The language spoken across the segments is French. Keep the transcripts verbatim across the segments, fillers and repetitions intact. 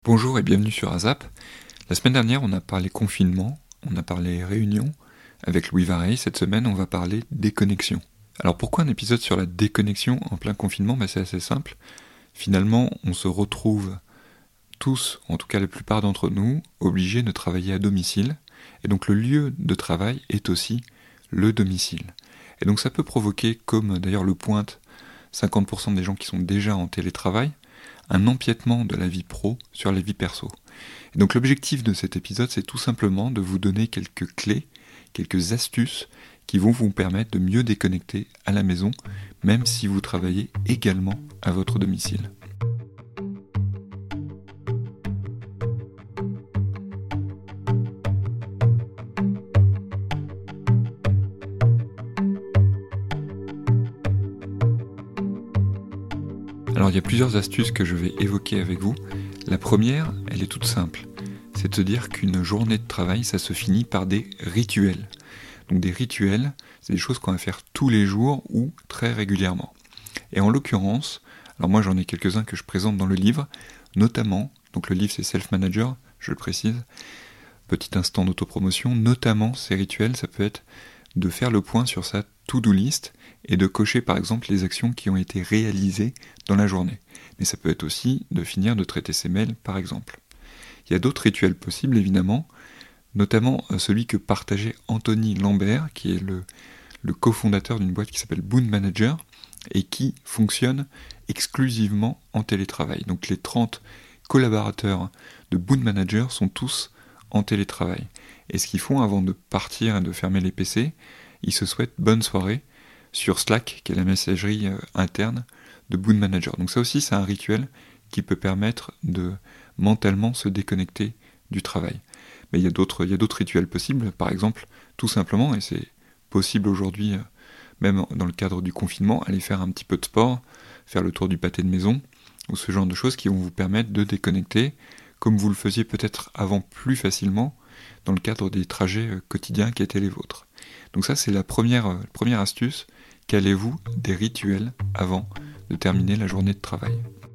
Bonjour et bienvenue sur ASAP. La semaine dernière, on a parlé confinement, on a parlé réunion avec Louis Vareille. Cette semaine, on va parler déconnexion. Alors pourquoi un épisode sur la déconnexion en plein confinement ? Ben, c'est assez simple. Finalement, on se retrouve tous, en tout cas la plupart d'entre nous, obligés de travailler à domicile. Et donc le lieu de travail est aussi le domicile. Et donc ça peut provoquer, comme d'ailleurs le pointe cinquante pour cent des gens qui sont déjà en télétravail, un empiètement de la vie pro sur la vie perso. Et donc l'objectif de cet épisode, c'est tout simplement de vous donner quelques clés, quelques astuces qui vont vous permettre de mieux déconnecter à la maison, même si vous travaillez également à votre domicile. Alors il y a plusieurs astuces que je vais évoquer avec vous. La première, elle est toute simple. C'est de se dire qu'une journée de travail, ça se finit par des rituels. Donc des rituels, c'est des choses qu'on va faire tous les jours ou très régulièrement. Et en l'occurrence, alors moi j'en ai quelques-uns que je présente dans le livre, notamment, donc le livre c'est Self Manager, je le précise, petit instant d'autopromotion, notamment ces rituels, ça peut être de faire le point sur sa to-do list et de cocher par exemple les actions qui ont été réalisées dans la journée. Mais ça peut être aussi de finir de traiter ses mails par exemple. Il y a d'autres rituels possibles évidemment, notamment celui que partageait Anthony Lambert, qui est le, le cofondateur d'une boîte qui s'appelle Boon Manager et qui fonctionne exclusivement en télétravail. Donc les trente collaborateurs de Boon Manager sont tous en télétravail. Et ce qu'ils font avant de partir et de fermer les P C, ils se souhaitent bonne soirée sur Slack, qui est la messagerie euh, interne de Boon Manager. Donc ça aussi, c'est un rituel qui peut permettre de mentalement se déconnecter du travail. Mais il y a d'autres, il y a d'autres rituels possibles, par exemple, tout simplement, et c'est possible aujourd'hui, euh, même dans le cadre du confinement, aller faire un petit peu de sport, faire le tour du pâté de maison, ou ce genre de choses qui vont vous permettre de déconnecter, comme vous le faisiez peut-être avant plus facilement, dans le cadre des trajets euh, quotidiens qui étaient les vôtres. Donc ça, c'est la première, euh, première astuce. Calez-vous des rituels avant de terminer la journée de travail.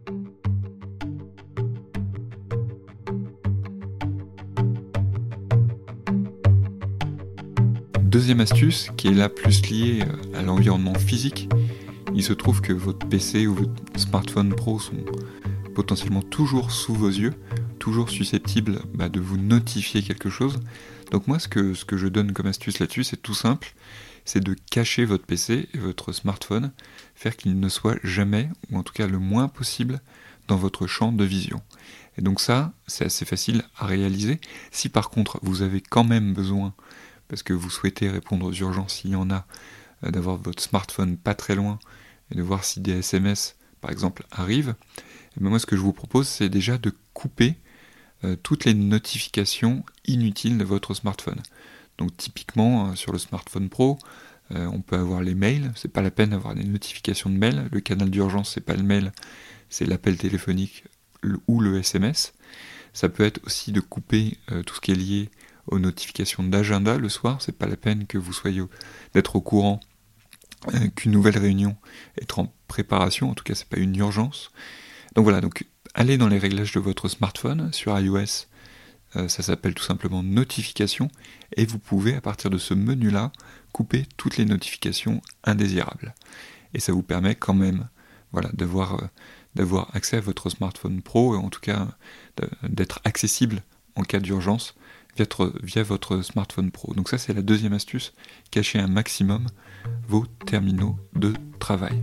Deuxième astuce, qui est là plus liée à l'environnement physique, il se trouve que votre P C ou votre smartphone pro sont potentiellement toujours sous vos yeux, toujours susceptibles bah, de vous notifier quelque chose. Donc moi, ce que, ce que je donne comme astuce là-dessus, c'est tout simple, c'est de cacher votre P C et votre smartphone, faire qu'il ne soit jamais, ou en tout cas le moins possible, dans votre champ de vision. Et donc ça, c'est assez facile à réaliser. Si par contre, vous avez quand même besoin, parce que vous souhaitez répondre aux urgences s'il y en a, d'avoir votre smartphone pas très loin, et de voir si des S M S, par exemple, arrivent, et bien moi, ce que je vous propose, c'est déjà de couper euh, toutes les notifications inutiles de votre smartphone. Donc typiquement, euh, sur le smartphone pro, euh, on peut avoir les mails, c'est pas la peine d'avoir des notifications de mails, le canal d'urgence, c'est pas le mail, c'est l'appel téléphonique le, ou le S M S. Ça peut être aussi de couper euh, tout ce qui est lié aux notifications d'agenda le soir, c'est pas la peine que vous soyez au, d'être au courant euh, qu'une nouvelle réunion est en préparation, en tout cas c'est pas une urgence. Donc voilà, donc allez dans les réglages de votre smartphone, sur iOS, euh, ça s'appelle tout simplement notifications, et vous pouvez à partir de ce menu-là couper toutes les notifications indésirables. Et ça vous permet quand même voilà, d'avoir, euh, d'avoir accès à votre smartphone pro, et en tout cas de, d'être accessible en cas d'urgence via, via votre smartphone pro. Donc ça c'est la deuxième astuce, cachez un maximum vos terminaux de travail.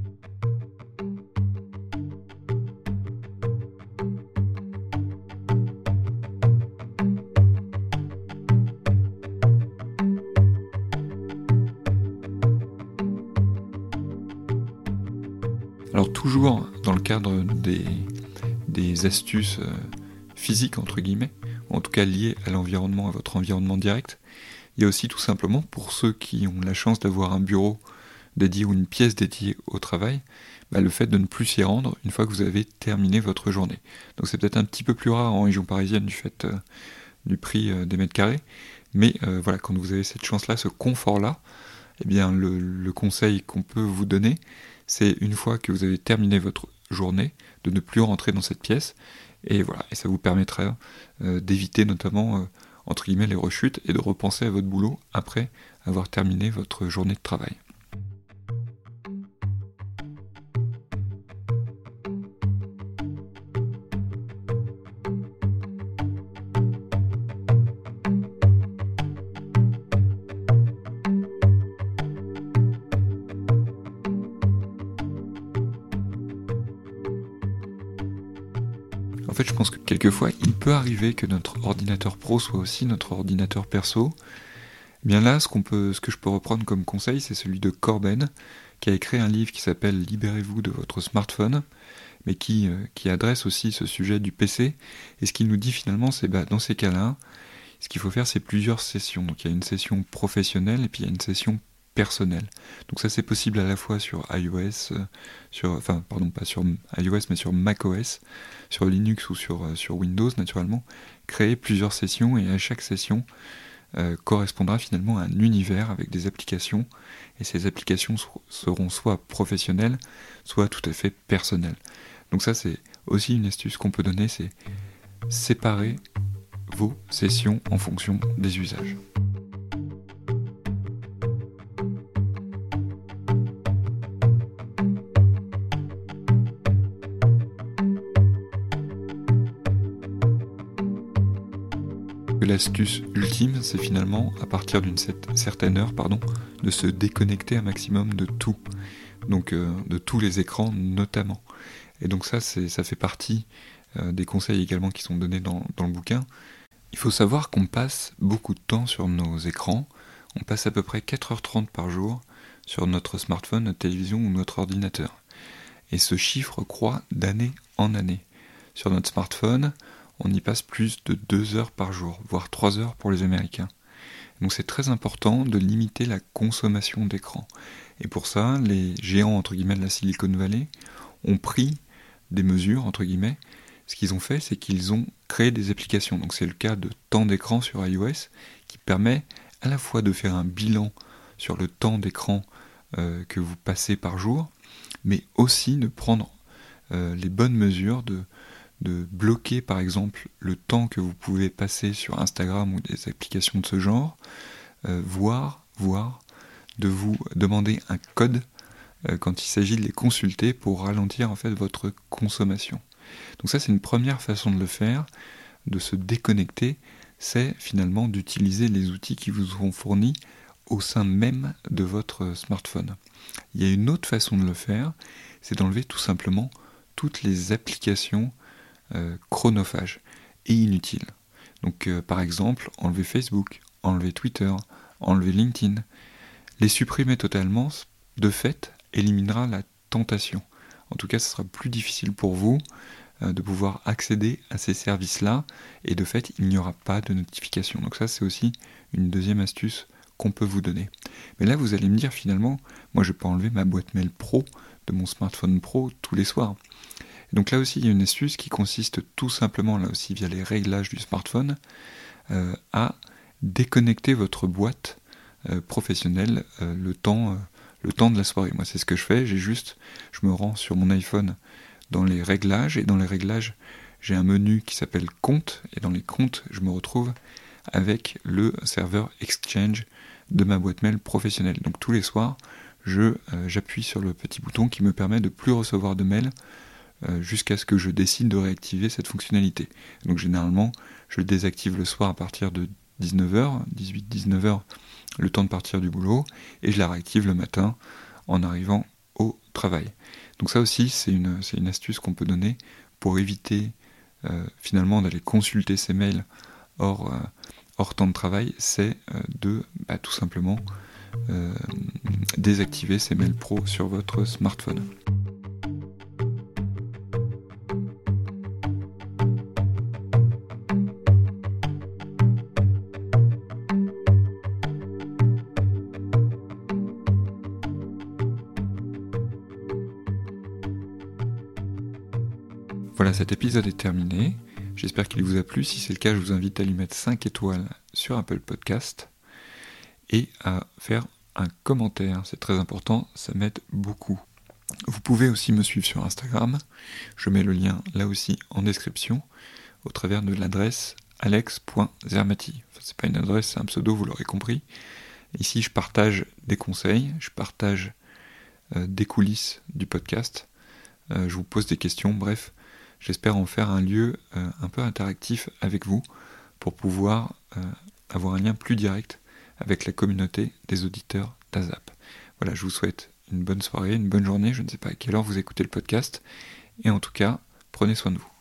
Alors toujours dans le cadre des, des astuces euh, physiques, entre guillemets, ou en tout cas liées à l'environnement, à votre environnement direct, il y a aussi tout simplement, pour ceux qui ont la chance d'avoir un bureau dédié ou une pièce dédiée au travail, bah, le fait de ne plus s'y rendre une fois que vous avez terminé votre journée. Donc c'est peut-être un petit peu plus rare en région parisienne du fait euh, du prix euh, des mètres carrés, mais euh, voilà, quand vous avez cette chance-là, ce confort-là, eh bien le, le conseil qu'on peut vous donner, c'est une fois que vous avez terminé votre journée, de ne plus rentrer dans cette pièce, Et voilà, et ça vous permettra euh, d'éviter notamment, euh, entre guillemets, les rechutes et de repenser à votre boulot après avoir terminé votre journée de travail. En fait, je pense que quelquefois, il peut arriver que notre ordinateur pro soit aussi notre ordinateur perso. Eh bien là, ce, qu'on peut, ce que je peux reprendre comme conseil, c'est celui de Corben, qui a écrit un livre qui s'appelle « Libérez-vous de votre smartphone », mais qui, euh, qui adresse aussi ce sujet du P C. Et ce qu'il nous dit finalement, c'est bah, dans ces cas-là, ce qu'il faut faire, c'est plusieurs sessions. Donc il y a une session professionnelle et puis il y a une session personnelle. Donc ça, c'est possible à la fois sur iOS, euh, sur, enfin, pardon, pas sur iOS, mais sur macOS, sur Linux ou sur, euh, sur Windows, naturellement. Créer plusieurs sessions et à chaque session euh, correspondra finalement à un univers avec des applications. Et ces applications so- seront soit professionnelles, soit tout à fait personnelles. Donc ça, c'est aussi une astuce qu'on peut donner, c'est séparer vos sessions en fonction des usages. L'astuce ultime, c'est finalement, à partir d'une certaine heure, pardon, de se déconnecter un maximum de tout, donc euh, de tous les écrans notamment. Et donc ça, c'est, ça fait partie euh, des conseils également qui sont donnés dans, dans le bouquin. Il faut savoir qu'on passe beaucoup de temps sur nos écrans, on passe à peu près quatre heures trente par jour sur notre smartphone, notre télévision ou notre ordinateur. Et ce chiffre croît d'année en année. Sur notre smartphone, on y passe plus de deux heures par jour, voire trois heures pour les Américains. Donc c'est très important de limiter la consommation d'écran. Et pour ça, les géants entre guillemets de la Silicon Valley ont pris des mesures entre guillemets. Ce qu'ils ont fait, c'est qu'ils ont créé des applications. Donc c'est le cas de temps d'écran sur iOS qui permet à la fois de faire un bilan sur le temps d'écran euh, que vous passez par jour, mais aussi de prendre euh, les bonnes mesures de de bloquer par exemple le temps que vous pouvez passer sur Instagram ou des applications de ce genre, euh, voire, voire de vous demander un code euh, quand il s'agit de les consulter pour ralentir en fait votre consommation. Donc ça, c'est une première façon de le faire, de se déconnecter, c'est finalement d'utiliser les outils qui vous seront fournis au sein même de votre smartphone. Il y a une autre façon de le faire, c'est d'enlever tout simplement toutes les applications Euh, chronophages et inutiles. Donc euh, par exemple, enlever Facebook, enlever Twitter, enlever LinkedIn. Les supprimer totalement, de fait, éliminera la tentation. En tout cas, ce sera plus difficile pour vous euh, de pouvoir accéder à ces services-là, et de fait, il n'y aura pas de notification. Donc ça, c'est aussi une deuxième astuce qu'on peut vous donner. Mais là, vous allez me dire finalement, moi je peux enlever ma boîte mail pro de mon smartphone pro tous les soirs. Donc là aussi, il y a une astuce qui consiste tout simplement, là aussi via les réglages du smartphone, euh, à déconnecter votre boîte euh, professionnelle euh, le, temps, euh, le temps de la soirée. Moi, c'est ce que je fais. J'ai juste, je me rends sur mon iPhone dans les réglages, et dans les réglages, j'ai un menu qui s'appelle Comptes, et dans les comptes, je me retrouve avec le serveur Exchange de ma boîte mail professionnelle. Donc tous les soirs, je, euh, j'appuie sur le petit bouton qui me permet de plus recevoir de mails jusqu'à ce que je décide de réactiver cette fonctionnalité. Donc généralement, je le désactive le soir à partir de dix-neuf heures, dix-huit dix-neuf heures, le temps de partir du boulot, et je la réactive le matin en arrivant au travail. Donc ça aussi, c'est une, c'est une astuce qu'on peut donner pour éviter euh, finalement d'aller consulter ces mails hors, euh, hors temps de travail, c'est euh, de bah, tout simplement euh, désactiver ces mails pro sur votre smartphone. Voilà, cet épisode est terminé. J'espère qu'il vous a plu. Si c'est le cas, je vous invite à lui mettre cinq étoiles sur Apple Podcast et à faire un commentaire. C'est très important, ça m'aide beaucoup. Vous pouvez aussi me suivre sur Instagram, je mets le lien là aussi en description, au travers de l'adresse alex point zermati. Enfin, c'est pas une adresse, c'est un pseudo, vous l'aurez compris. Ici, je partage des conseils, je partage euh, des coulisses du podcast, euh, je vous pose des questions, bref, j'espère en faire un lieu euh, un peu interactif avec vous pour pouvoir euh, avoir un lien plus direct avec la communauté des auditeurs d'ASAP. Voilà, je vous souhaite une bonne soirée, une bonne journée, je ne sais pas à quelle heure vous écoutez le podcast, et en tout cas, prenez soin de vous.